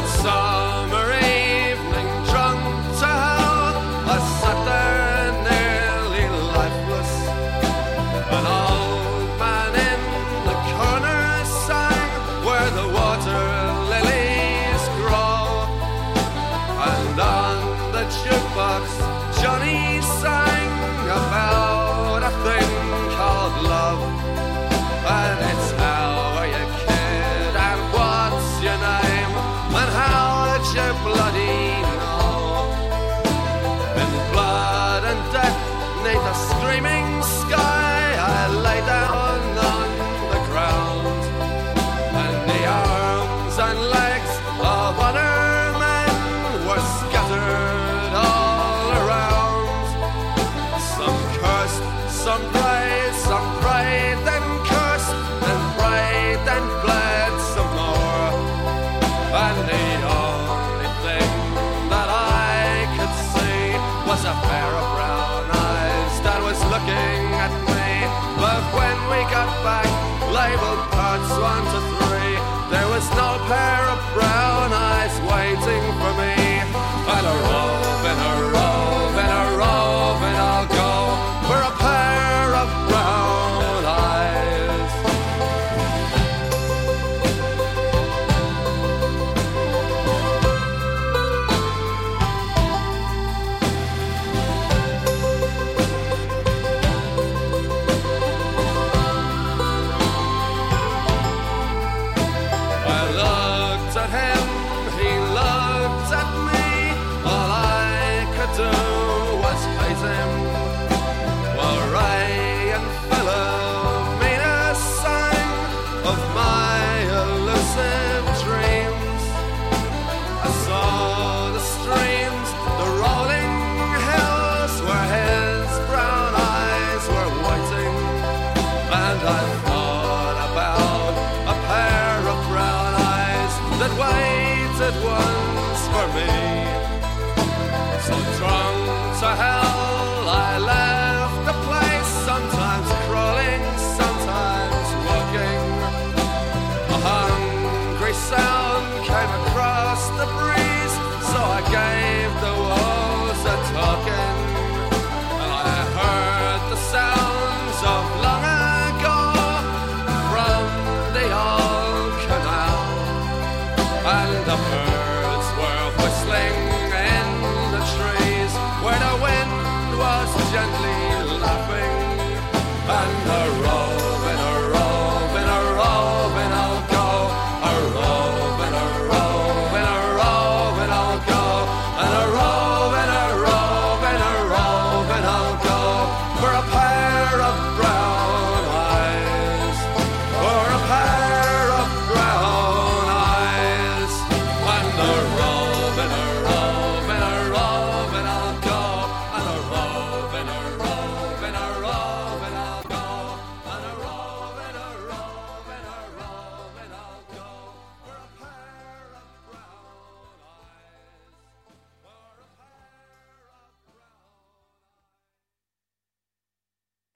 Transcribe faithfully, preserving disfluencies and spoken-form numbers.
summer evening, drunk to hell, I sat there nearly lifeless. An old man in the corner sang where the water lilies grow, and on the jukebox Johnny sang about a thing called love. And it's how are you, kid, and what's your name, and how'd you bloody know? In blood and death, 'neath a screaming sky, I lay down on the ground, and the arms and legs of other men were scattered all around. Some cursed, some prayed, some prayed, then cursed, then prayed, then bled some more. And the only thing that I could see was a pair of brown eyes that was looking at me. But when we got back, labeled parts one to three, there was no pair of brown eyes waiting for me. And a rove, and a rove, and a rove, and I'll go for a pair of brown eyes. I looked at him, he looked at me. All I could do was hate him. While Ray and Philomena sang of my elusive dreams, I saw the streams, the rolling hills where his brown eyes were waiting, and I thought about a pair of brown eyes that waited once for me. So drunk to hell I left